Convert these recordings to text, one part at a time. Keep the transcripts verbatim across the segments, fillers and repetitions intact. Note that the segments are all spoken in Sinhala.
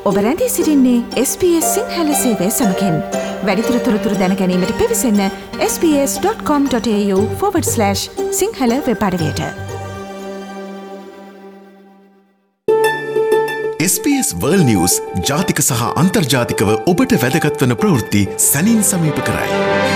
ඔබ රැඳී සිටින්නේ එස් බී එස් සිංහල සේවය සමගින්. වැඩිදුර තොරතුරු දැන ගැනීමට පිවිසන්න S B S dot com dot AU forward slash Sinhala web අඩවියට. S B S World News ජාතික සහ අන්තර්ජාතිකව ඔබට වැදගත් වන ප්‍රවෘත්ති සැනින් සමීප කරයි.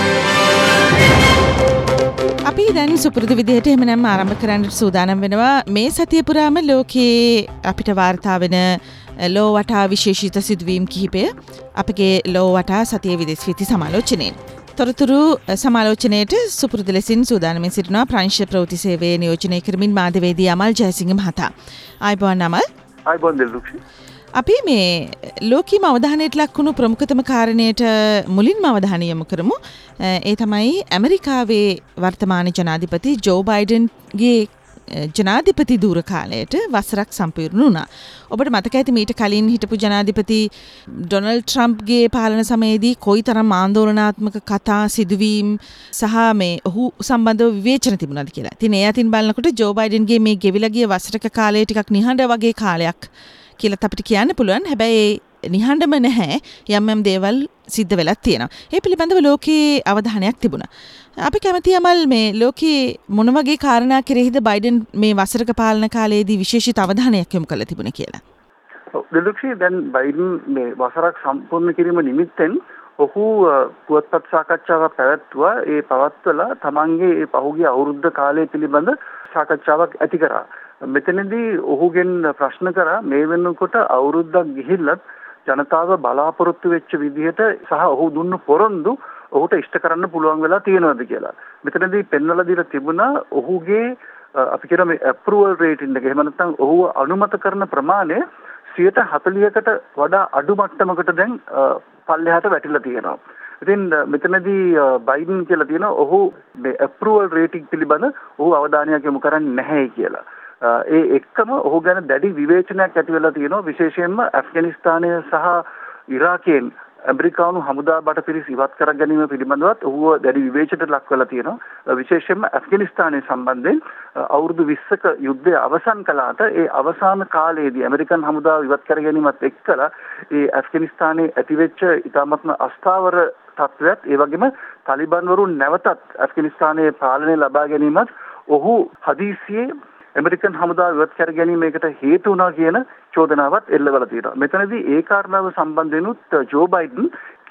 අපි දැන් සුපුරුදු විදිහට එහෙමනම් ආරම්භ කරන්න සූදානම් වෙනවා. මේ සතිය පුරාම ලෝකයේ අපිට වාර්තා වෙන ලෝ වටා විශේෂිත සිදුවීම් කිහිපය අපගේ ලෝ වටා සතිය විදෙස් විති සමාලෝචනයෙන්. තොරතුරු සමාලෝචනයට සුපුරුදු ලෙසින් සූදානමින් සිටිනවා ප්‍රංශ ප්‍රවෘත්ති සේවයේ නියෝජනය කරමින් මාධ්‍යවේදී අමල් ජයසිංහ මහතා. ආයුබෝවන් අමල්. ආයුබෝවන් දිල්රුක්ෂි. අපි මේ ලෝකීය අවධානයට ලක් වුණු ප්‍රමුඛතම කාරණයට මුලින්ම අවධානය යොමු කරමු. ඒ තමයි ඇමරිකාවේ වර්තමාන ජනාධිපති ජෝ බයිඩන්ගේ ජනාධිපති ධූර කාලයට වසරක් සම්පූර්ණ වුණා. ඔබට මතක ඇති මීට කලින් හිටපු ජනාධිපති ඩොනල්ඩ් ට්‍රම්ප්ගේ පාලන සමයේදී කොයිතරම් ආందోලනාත්මක කතා සිදුවීම් සහ මේ ඔහු සම්බන්ධව විවේචන තිබුණාද කියලා. ඉතින් ඒ අතින් බලනකොට ජෝ බයිඩන්ගේ මේ ගෙවිලා ගිය වසරක කාලය ටිකක් නිහඬ වගේ කාලයක් කියලා අපිට කියන්න පුළුවන්. හැබැයි නිහඬම නැහැ, යම් යම් දේවල් සිද්ධ වෙලක් තියෙනවා. ඒ පිළිබඳව ලෝකයේ අවධානයක් තිබුණා. අපි කැමති අමල් මේ ලෝකයේ මොන වගේ කාරණා කෙරෙහිද බයිඩන් මේ වසරක පාලන කාලයේදී විශේෂිත අවධානයක් යොමු කළා තිබුණේ කියලා. ඔව් දෙලුක්ෂි දැන් බයිඩන් මේ වසරක් සම්පූර්ණ කිරීම නිමිත්තෙන් ඔහු පුවත්පත් සාකච්ඡාවක් පැවැත්වුවා. ඒ පවත්වලා තමන්ගේ ඒ පහුගිය අවුරුද්ද කාලය පිළිබඳ සාකච්ඡාවක් ඇති කරා. මෙතනදී ඔහුගෙන් ප්‍රශ්න කරා මේ වෙනකොට අවුරුද්දක් ගිහිල්ලත් ජනතාව බලාපොරොත්තු වෙච්ච විදිහට සහ ඔහු දුන්න පොරොන්දු ඔහුට ඉෂ්ට කරන්න පුළුවන් වෙලා තියෙනවද කියලා. මෙතනදී පෙන්වලා දීලා තිබුණා ඔහුගේ අපි කියන මේ අප්‍රූවල් රේටින් එක. එහෙම නැත්නම් ඔහුව අනුමත කරන ප්‍රමාණය සියයට හතළිහකට වඩා අඩු මට්ටමකට දැන් පල්ලෙහාට වැටිලා තියෙනවා. ඉතින් මෙතනදී බයිඩන් කියලා තියෙනවා ඔහු මේ අප්‍රූවල් රේටින් පිළිබඳ ඔහු අවධානයක් යොමු කරන්නේ නැහැ කියලා. ඒ එක්කම ඔහු ගැන දැඩි විවේචනයක් ඇති වෙලා තියෙනවා. විශේෂයෙන්ම ඇෆ්ගනිස්තානය සහ ඉරාකයෙන් ඇමරිකානු හමුදා බටපිරිස් ඉවත් කර ගැනීම පිළිබඳවත් ඔහුව දැඩි විවේචනයට ලක් වෙලා තියෙනවා. විශේෂයෙන්ම ඇෆ්ගනිස්තානය සම්බන්ධයෙන් අවුරුදු විස්සක යුද්ධය අවසන් කළාට ඒ අවසාන කාලයේදී ඇමරිකන් හමුදාව ඉවත් කර ගැනීමත් එක්කලා ඒ ඇෆ්ගනිස්තානයේ ඇතිවෙච්ච ඉතාමත්ම අස්ථාවර තත්ත්වයක්, ඒ වගේම තාලිබන් වරුන් නැවතත් ඇෆ්ගනිස්තානයේ පාලනය ලබා ගැනීමත් ඔහු හදිසියේ ඇමරිකන් හමුදාව ඉවත් කර ගැනීමකට හේතු වුණා කියන චෝදනාවත් එල්ලවලා තියෙනවා. මෙතනදී ඒ කාරණාව සම්බන්ධෙනුත් ජෝ බයිඩන්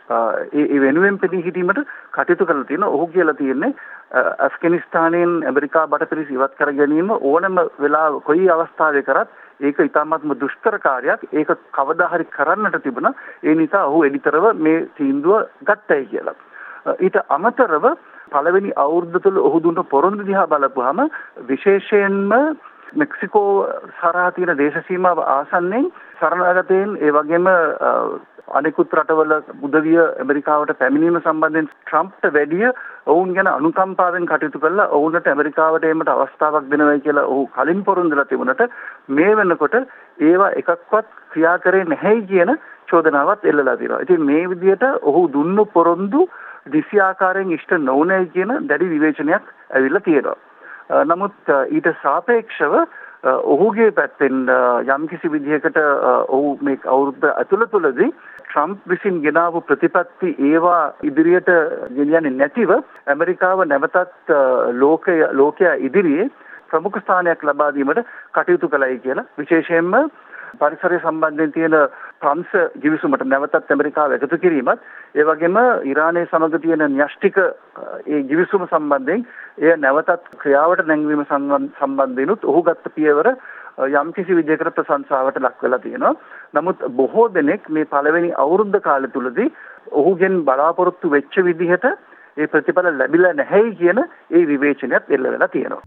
ඒ වෙනුවෙන් පෙනී හිටීමට කටයුතු කරලා තියෙනවා. ඔහු කියලා තියෙන්නේ ඇෆ්ගනිස්තානයෙන් ඇමරිකා බටපිරිස් ඉවත් කර ගැනීම ඕනම වෙලාව කොයි අවස්ථාවක කරත් ඒක ඉතාමත්ම දුෂ්කර කාර්යයක්. ඒක කවදා හරි කරන්නට තිබුණා. ඒ නිසා ඔහු එඩිතරව මේ තීන්දුව ගත්තයි කියලා. ඊට අමතරව පළවෙනි අවුරුද්ද තුළ ඔහු දුන්න පොරොන්දු දිහා බලපුවාම විශේෂයෙන්ම මෙක්සිකෝ සරහා තියෙන දේශ සීමාව ආසන්නෙන් සරණාගතයන් ඒ වගේම අනෙකුත් රටවල උදවිය ඇමරිකාවට පැමිණීම සම්බන්ධයෙන් ට්‍රම්ප්ට වැඩිය ඔවුන් ගැන අනුකම්පාවෙන් කටයුතු කළා. ඔවුන්ට ඇමරිකාවට එීමට අවස්ථාවක් දෙනවයි කියලා ඔහු කලින් පොරොන්දුලා තිබුණට මේ වෙනකොට ඒවා එකක්වත් ක්‍රියා කරේ නැහැයි කියන චෝදනාවක් එල්ලලා තියෙනවා. ඉතින් මේ විදිහට ඔහු දුන්නු පොරොන්දු දිසි ආකාරයෙන් ඉෂ්ට නොවුනයි කියන දැඩි විවේචනයක් ඇවිල්ලා තියෙනවා. නමුත් ඊට සාපේක්ෂව ඔහුගේ පැත්තෙන් යම්කිසි විදිහකට ඔහු මේ අවුරුද්ද ඇතුළතදී ට්‍රම්ප් විසින් ගෙනාවු ප්‍රතිපත්ති ඒවා ඉදිරියට ගෙනියන්නේ නැතිව ඇමරිකාව නැවතත් ලෝකය ලෝකයා ඉදිරියේ ප්‍රමුඛ ස්ථානයක් ලබා දීමට කටයුතු කළයි කියලා. විශේෂයෙන්ම පරිසරය සම්බන්ධයෙන් තියෙන ප්‍රංශ ගිවිසුමට නැවතත් ඇමරිකාව එකතු කිරීමත්, ඒ වගේම ඉරානය සමග තියෙන න්‍යෂ්ටික ඒ ගිවිසුම සම්බන්ධයෙන් එය නැවතත් ක්‍රියාවට නැංවීම සම්බන්ධයෙන්ුත් ඔහු ගත්ත පියවර යම්කිසි විදිහකට ප්‍රශංසාවට ලක් වෙලා තියෙනවා. නමුත් බොහෝ දෙනෙක් මේ පළවෙනි අවුරුද්ද කාලය තුලදී ඔහුගෙන් බලාපොරොත්තු වෙච්ච විදිහට ඒ ප්‍රතිඵල ලැබිලා නැහැයි කියන ඒ විවේචනයත් එල්ල වෙලා තියෙනවා.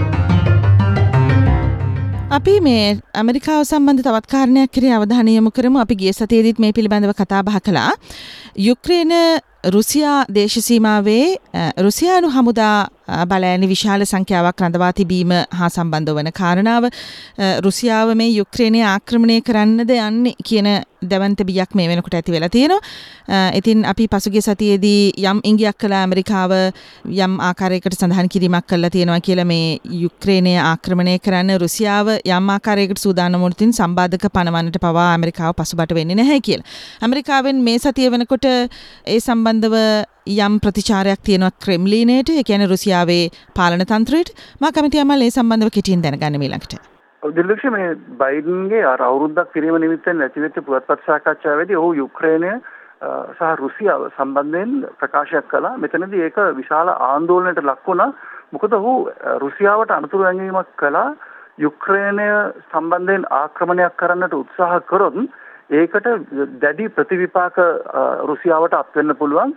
අපි මේ ඇමරිකාව සම්බන්ධ තවත් කාරණයක් කෙරෙහි අවධානය යොමු කරමු. අපි ගිය සතියේදීත් මේ පිළිබඳව කතා බහ කළා. යුක්‍රේන රුසියා දේශ සීමාවේ රුසියානු හමුදා බලෑනි විශාල සංඛ්‍යාවක් රඳවා තිබීම හා සම්බන්ධ වන කාරණාව රුසියාව මේ යුක්‍රේනය ආක්‍රමණය කරන්නද යන්නේ කියන දැවන්ත බියක් මේ වෙනකොට ඇති වෙලා තියෙනවා. ඉතින් අපි පසුගිය සතියේදී යම් ඉඟියක් කළා ඇමරිකාව යම් ආකාරයකට සඳහන් කිරීමක් කළා තියෙනවා කියලා මේ යුක්‍රේනය ආක්‍රමණය කරන්න රුසියාව යම් ආකාරයකට සූදානම් වුණින් සම්බාධක පනවන්නට පවා ඇමරිකාව පසුබට වෙන්නේ නැහැ කියලා. ඇමරිකාවෙන් මේ සතිය වෙනකොට ඒ සම්බන්ධව යම් ප්‍රතිචාරයක් තියෙනවා ක්‍රෙම්ලිනයට, ඒ කියන්නේ රුසියාවේ පාලන තන්ත්‍රයට. මා කැමති අමල් ඒ සම්බන්ධව කෙටියෙන් දැනගන්න ඊළඟට. දිල්ලක්ෂ මේ බයිඩන්ගේ අර අවුරුද්දක් කිරීම නිමිත්තෙන් ඇතිවෙච්ච පුවත්පත් සාකච්ඡාවේදී ඔහු යුක්‍රේනය සහ රුසියාව සම්බන්ධයෙන් ප්‍රකාශයක් කළා. මෙතනදී ඒක විශාල ආందోලනයට ලක් වුණා. මොකද ඔහු රුසියාවට අනුතුරු ඇඟීමක් කළා යුක්‍රේනය සම්බන්ධයෙන් ආක්‍රමණයක් කරන්නට උත්සාහ කරොත් ඒකට දැඩි ප්‍රතිවිපාක රුසියාවට අත් වෙන්න පුළුවන්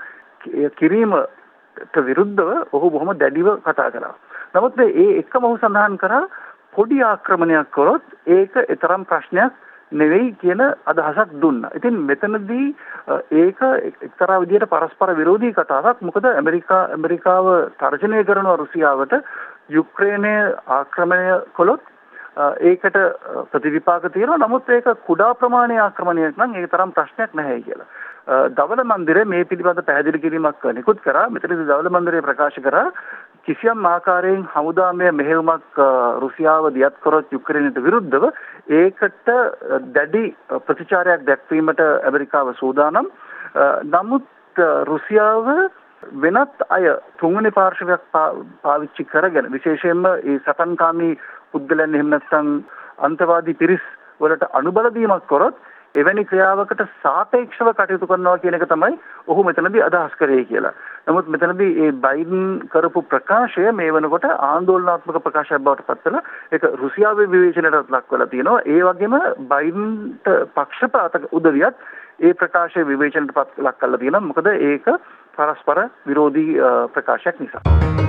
කිරීමට විරුද්ධව ඔහු බොහොම දැඩිව කතා කළා. නමුත් මේ එකම ඔහු සඳහන් කරා පොඩි ආක්‍රමණයක් කරොත් ඒක තරම් ප්‍රශ්නයක් නෙවෙයි කියන අදහසක් දුන්නා. ඉතින් මෙතනදී ඒක එක්තරා විදිහට පරස්පර විරෝධී කතාවක්. මොකද ඇමරිකා ඇමරිකාව තර්ජනය කරනවා රුසියාවට යුක්‍රේනය ආක්‍රමණය කළොත් ඒකට ප්‍රතිවිපාක තියෙනවා. නමුත් ඒක කුඩා ප්‍රමාණයේ ආක්‍රමණයක් නම් ඒක තරම් ප්‍රශ්නයක් නැහැ කියලා. දවල මන්දිරය මේ පිළිබඳ පැහැදිලි කිරීමක් නිකුත් කරා. මෙතනදී දවල මන්දිරය ප්‍රකාශ කරා කිසියම් ආකාරයෙන් හමුදාමය මෙහෙයුමක් රුසියාව දියත් කරොත් යුක්‍රේනයට විරුද්ධව ඒකට දැඩි ප්‍රතිචාරයක් දැක්වීමට ඇමරිකාව සූදානම්. නමුත් රුසියාව වෙනත් අය තුන්වෙනි පාර්ශවයක් පාවිච්චි කරගෙන විශේෂයෙන්ම ඒ සටන්කාමී පුද්ගලයන් එහෙම නැත්නම් අන්තවාදී පිරිස් වලට අනුබල දීමක් කරොත් එවැනි ක්‍රියාවකට සාපේක්ෂව කටයුතු කරනවා කියන එක තමයි ඔහු මෙතනදී අදහස් කරේ කියලා. නමුත් මෙතනදී ඒ බයිඩන් කරපු ප්‍රකාශය මේ වෙනකොට ආందోලනාත්මක ප්‍රකාශයක් බවට පත් වෙලා ඒක රුසියාවේ විවේචනයටත් ලක් වෙලා තියෙනවා. ඒ වගේම බයිඩන්ට පක්ෂපාත උදවියත් ඒ ප්‍රකාශය විවේචනයට පත් ලක් කරලා තියෙනවා. මොකද ඒක පරස්පර විරෝධී ප්‍රකාශයක් නිසා.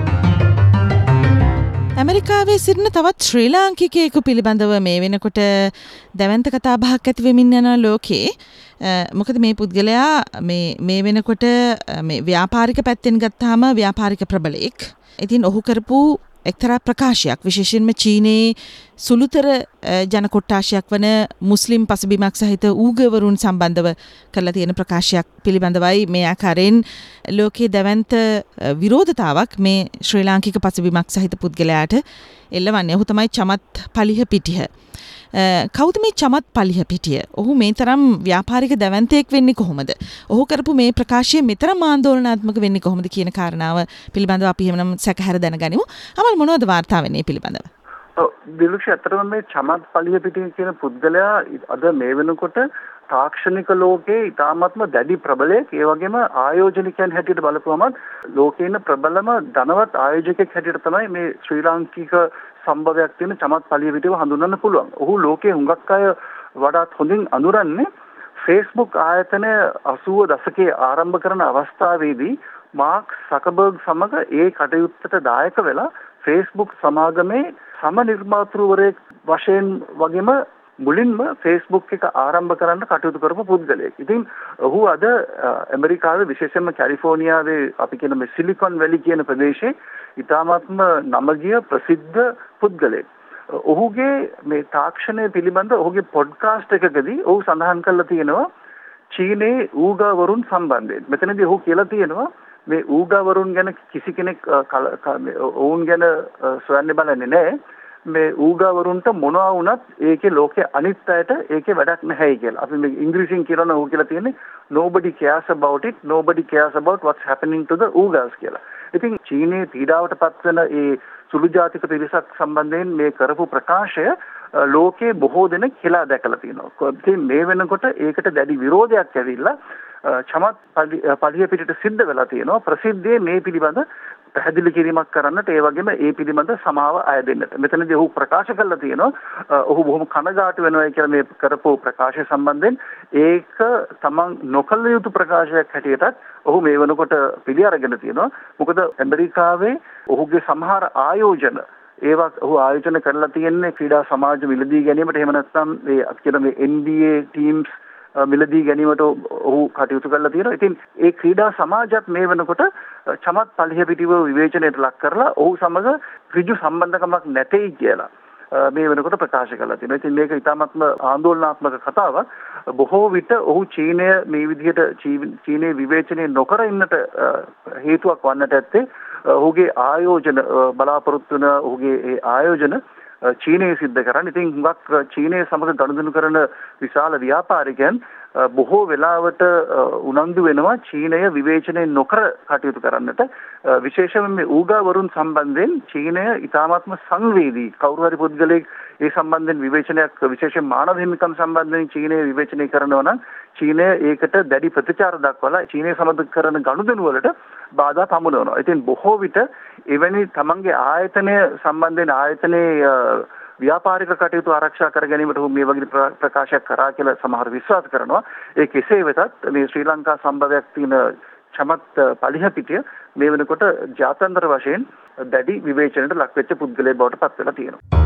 ඇමරිකාවේ සිටින තවත් ශ්‍රී ලාංකිකයෙකු පිළිබඳව මේ වෙනකොට දැවැන්ත කතා බහක් ඇති වෙමින් යන ලෝකේ. මොකද මේ පුද්ගලයා මේ මේ වෙනකොට මේ ව්‍යාපාරික පැත්තෙන් ගත්තාම ව්‍යාපාරික ප්‍රබලෙක්. ඉතින් ඔහු කරපු එක්තරා ප්‍රකාශයක් විශේෂයෙන්ම චීනයේ සුළුතර ජන කොට්ටාශයක් වන මුස්ලිම් පසුබිමක් සහිත ඌගවරුන් සම්බන්ධව කරලා තියෙන ප්‍රකාශයක් පිළිබඳවයි මේ ආකාරයෙන් ලෝකයේ දැවැන්ත විරෝධතාවක් මේ ශ්‍රී ලාංකික පසුබිමක් සහිත පුද්ගලයාට එල්ලවන්නේ. ඔහු තමයි චමත් පලිහ පිටිය. කවුද මේ චමත් පලිහ පිටිය? ඔහු මේ තරම් ව්‍යාපාරික දැවැන්තයෙක් වෙන්නේ කොහොමද? ඔහු කරපු මේ ප්‍රකාශය මෙතරම් ආందోලනාත්මක වෙන්නේ කොහොමද කියන කාරණාව පිළිබඳව අපි එහෙමනම් සැකහැර දැනගනිමු. අමල් මොනවද වාර්තා වෙන්නේ පිළිබඳව? ඔව් දිලුක්ෂ අතරම මේ චමත් පලිහ පිටිය කියන පුද්ගලයා අද මේ වෙනකොට තාක්ෂණික ලෝකයේ ඉතාමත්ම දැඩි ප්‍රබලයක්. ඒ වගේම ආයෝජනිකයන් හැටියට බලපුවම ලෝකේ ඉන්න ප්‍රබලම ධනවත් ආයෝජකයෙක් හැටියට තමයි මේ ශ්‍රී ලාංකික සම්භවයක් තියෙන චමත් පලිය පිටියව හඳුන්වන්න පුළුවන්. ඔහු ලෝකයේ හුඟක් අය වඩාත් හොඳින් අඳුරන්නේ Facebook ආයතනය අසූව දශකයේ ආරම්භ කරන අවස්ථාවේදී මාර්ක් සකබර්ග් සමග ඒ කටයුත්තට දායක වෙලා Facebook සමාගමේ සම නිර්මාතෘවරයෙක් වශයෙන් වගේම මුලින්ම Facebook එක ආරම්භ කරන්න කටයුතු කරපු පුද්ගලයෙක්. ඉතින් ඔහු අද ඇමරිකාවේ විශේෂයෙන්ම කැලිෆෝනියාවේ අපි කියන මේ සිලිකොන් වැලි කියන ප්‍රදේශයේ ඉතාමත්ම නමගිය ප්‍රසිද්ධ පුද්ගලයෙක්. ඔහුගේ මේ තාක්ෂණය පිළිබඳ ඔහුගේ පොඩ්කාස්ට් එකකදී ඔහු සඳහන් කරලා තියෙනවා චීනයේ ඌගාවරුන් සම්බන්ධයෙන්. මෙතනදී ඔහු කියලා තියෙනවා මේ ඌගාවරුන් ගැන කිසි කෙනෙක් ඔවුන් ගැන සොයන්නේ බලන්නේ නැහැ. මේ ඌගාවරුන්ට මොනවා වුණත් ඒකේ ලෝකේ අනිත් අයට ඒකේ වැඩක් නැහැයි කියලා. අපි මේ ඉංග්‍රීසියෙන් කියනවා ඔහු කියලා තියෙන්නේ nobody cares about it, nobody cares about what's happening to the Uyghurs කියලා. ඉතින් චීනයේ පීඩාවට පත්වන ඒ සුළු ජාතික පිරිසක් සම්බන්ධයෙන් මේ කරපු ප්‍රකාශය ලෝකේ බොහෝ දෙනෙක් කියලා දැකලා තියෙනවා. ඉතින් මේ වෙනකොට ඒකට දැඩි විරෝධයක් ඇවිල්ලා චමත් පලිය පිටට සිද්ධ වෙලා තියෙනවා. ප්‍රසිද්ධියේ මේ පිළිබඳ පැහැදිලි කිරීමක් කරන්නට ඒ වගේම ඒ පිළිබඳ සමාව අය දෙන්නට. මෙතනදී ඔහු ප්‍රකාශ කළා තියෙනවා ඔහු බොහොම කනගාටු වෙනවා කියලා මේ කරපු ප්‍රකාශය සම්බන්ධයෙන්. ඒක තමන් නොකළ යුතු ප්‍රකාශයක් හැටියටත් ඔහු මේ වෙනකොට පිළි අරගෙන තියෙනවා. මොකද ඇමරිකාවේ ඔහුගේ සමහර ආයෝජන ඒවා ඔහු ආයෝජන කරලා තියෙන්නේ ක්‍රීඩා සමාජ මිලදී ගැනීමට එහෙම නැත්නම් මේ කියන මේ N B A ටීම්ස් මිලදී ගැනීමට ඔහු කටයුතු කරලා තියෙනවා. ඉතින් ඒ ක්‍රීඩා සමාජයත් මේ වෙනකොට චමත් පලිහ පිටිව විවේචනයට ලක් කරලා ඔහු සමග ඍජු සම්බන්ධකමක් නැtei කියලා මේ වෙනකොට ප්‍රකාශ කරලා තියෙනවා. ඉතින් මේක ඉතාමත්ම ආందోලනාත්මක කතාවක්. බොහෝ විට ඔහු චීනය මේ විදිහට චීනයේ විවේචනය නොකර ඉන්නට හේතුවක් වන්නට ඇත්තේ ඔහුගේ ආයෝජන බලාපොරොත්තු වෙන ඔහුගේ ඒ ආයෝජන චීනයේ සිද්ධ කරන්නේ. ඉතින් හුඟක් චීනයේ සමග ගනුදෙනු කරන විශාල ව්‍යාපාරිකයන් බොහෝ වෙලාවට උනන්දු වෙනවා චීනය විවේචනය නොකර කටයුතු කරන්නට. විශේෂයෙන්ම මේ ඌගාවරුන් සම්බන්ධයෙන් චීනය ඉතාමත්ම සංවේදී. කවුරු හරි පුද්ගලයෙක් ඒ සම්බන්ධයෙන් විවේචනයක් විශේෂයෙන් මානව හිමිකම් සම්බන්ධයෙන් චීනය විවේචනය කරනවා නම් චීනය ඒකට දැඩි ප්‍රතිචාර දක්වලා චීනය සමග කරන ගනුදෙනු වලට බාධා පමුණවනවා. ඉතින් බොහෝ විට එවැනි තමන්ගේ ආයතනය සම්බන්ධයෙන් ආයතනයේ ව්‍යාපාරික කටයුතු ආරක්ෂා කර ගැනීමට මේ වගේ ප්‍රකාශයක් කරා කියලා සමහර විශ්වාස කරනවා. ඒ කෙසේ වෙතත් මේ ශ්‍රී ලංකා සම්භවයක් තියෙන චමත් පලිහ පිටිය මේ වෙනකොට ජාත්‍යන්තර වශයෙන් දැඩි විවේචනයට ලක්වෙච්ච පුද්ගලයෙක් බවට පත් වෙලා තියෙනවා.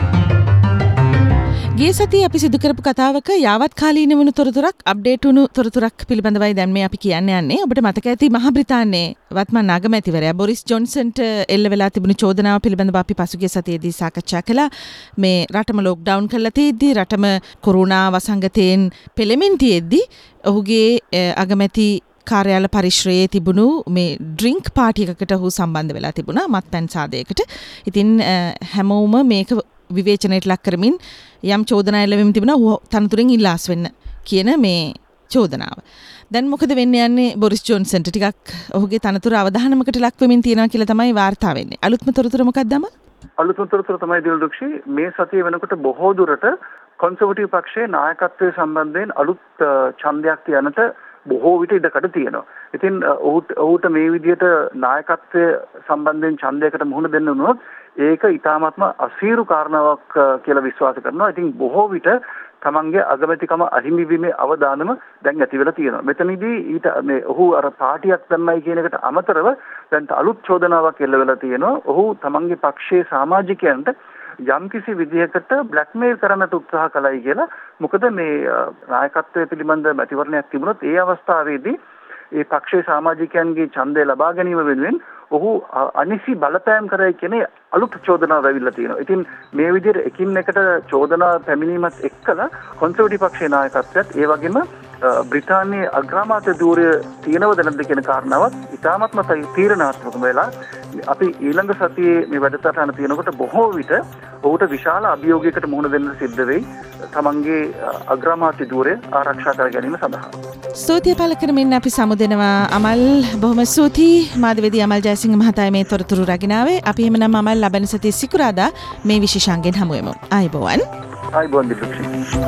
ගිය සතියේ අපි සිදු කරපු කතාවක යාවත් කාලීන වුණු තොරතුරක් අප්ඩේට් වුණු තොරතුරක් පිළිබඳවයි දැන් මේ අපි කියන්න යන්නේ. ඔබට මතක ඇති මහා බ්‍රිතාන්‍යයේ වත්මන් අගමැතිවරයා බොරිස් ජොන්සන්ට එල්ල වෙලා තිබුණු චෝදනාව පිළිබඳව අපි පසුගිය සතියේදී සාකච්ඡා කළා. මේ රටම ලොක්ඩවුන් කරලා තියෙද්දි රටම කොරෝනා වසංගතයෙන් පෙළෙමින් තියෙද්දි ඔහුගේ අගමැති කාර්යාල පරිශ්‍රයේ තිබුණු මේ ඩ්‍රින්ක් පාටි එකකට ඔහු සම්බන්ධ වෙලා තිබුණා මත්පැන් සාදයකට. ඉතින් හැමෝම මේක විවේචනයට ලක් කරමින් යම් චෝදනා එල්ලවෙමින් තිබුණා ඔහු තනතුරෙන් ඉල්ලාස් වෙන්න කියන මේ චෝදනාව. දැන් මොකද වෙන්න යන්නේ බොරිස් ජොන්සන්ට ටිකක් ඔහුගේ තනතුර අවධානමකට ලක් වෙමින් තියෙනවා කියලා තමයි වාර්තා වෙන්නේ. අලුත්ම තොරතුර මොකක්ද අම? අලුත්ම තොරතුර තමයි දිල්දුක්ෂි මේ සතිය වෙනකොට බොහෝ දුරට කොන්සර්වටිව් පක්ෂයේ නායකත්වයේ සම්බන්ධයෙන් අලුත් ඡන්දයක් තියනට බොහෝ විට ඉඩකඩ තියෙනවා. ඉතින් ඔහුට ඔහුට මේ විදිහට නායකත්වය සම්බන්ධයෙන් ඡන්දයකට මුහුණ දෙන්න වුණොත් ඒක ඊටාත්ම අසීරු කාරණාවක් කියලා විශ්වාස කරනවා. ඉතින් බොහෝ විට තමන්ගේ අගමැතිකම අහිමි වීමේ අවදානම දැන් ඇති වෙලා තියෙනවා. මෙතනදී ඊට මේ ඔහු අර පාටියක් දැම්මයි කියන එකට අමතරව දැන් අලුත් චෝදනාවක් එල්ල වෙලා තියෙනවා. ඔහු තමන්ගේ පක්ෂයේ සමාජිකයන්ට යම්කිසි විදිහකට බ්ලැක්මේල් කරන්නට උත්සාහ කළයි කියලා. මොකද මේ නායකත්වයේ පිළිබඳ මැතිවරණයක් තිබුණොත් ඒ අවස්ථාවේදී ඒ පක්ෂයේ සමාජිකයන්ගේ ඡන්දය ලබා ගැනීම වෙනුවෙන් ඔහු අනිසි බලපෑම් කරයි කියන අලුත් චෝදනාවක් ඇවිල්ලා තියෙනවා. ඉතින් මේ විදිහට එකින් එකට චෝදනා පැමිණීමත් එක්කලා කොන්සර්වටිව් පක්ෂයේ නායකත්වයත් ඒ වගේම බ්‍රිතාන්‍යයේ අග්‍රාමාත්‍ය ධූරය තියෙනවද නැද්ද කියන කාරණාවත් ඉතාමත්ම තීරණාත්මක වෙලා අපි ඊළඟ සතියේ මේ වැඩසටහන තියෙනකොට බොහෝ විට ඔහුට විශාල අභියෝගයකට මුහුණ දෙන්න සිද්ධ වෙයි තමන්ගේ අග්‍රාමාත්‍ය ධූරය ආරක්ෂා කර ගැනීම සඳහා. ස්තුතිය පළ කරමින් අපි සමුදෙනවා අමල්. බොහොම ස්තුතියි මාධ්‍යවේදී අමල් ජයසිංහ මහතා මේ තොරතුරු රැගෙන ආවේ. අපි එහෙමනම් අමල් ලබන සතියේ සිකුරාදා මේ විශේෂාංගෙන් හමු වෙමු. ආයිබෝවන්. ආයිබෝවන් දිලුක්ෂි.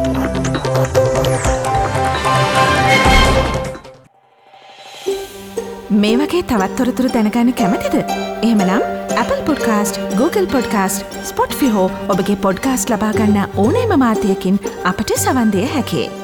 මේ වගේ තවත් තොරතුරු දැනගන්න කැමතිද? එහෙමනම් Apple Podcast, Google Podcast, Spotify හෝ ඔබගේ පොඩ්කාස්ට් ලබා ගන්න ඕනෑම මාධ්‍යයකින් අපට සවන් දිය හැකියි.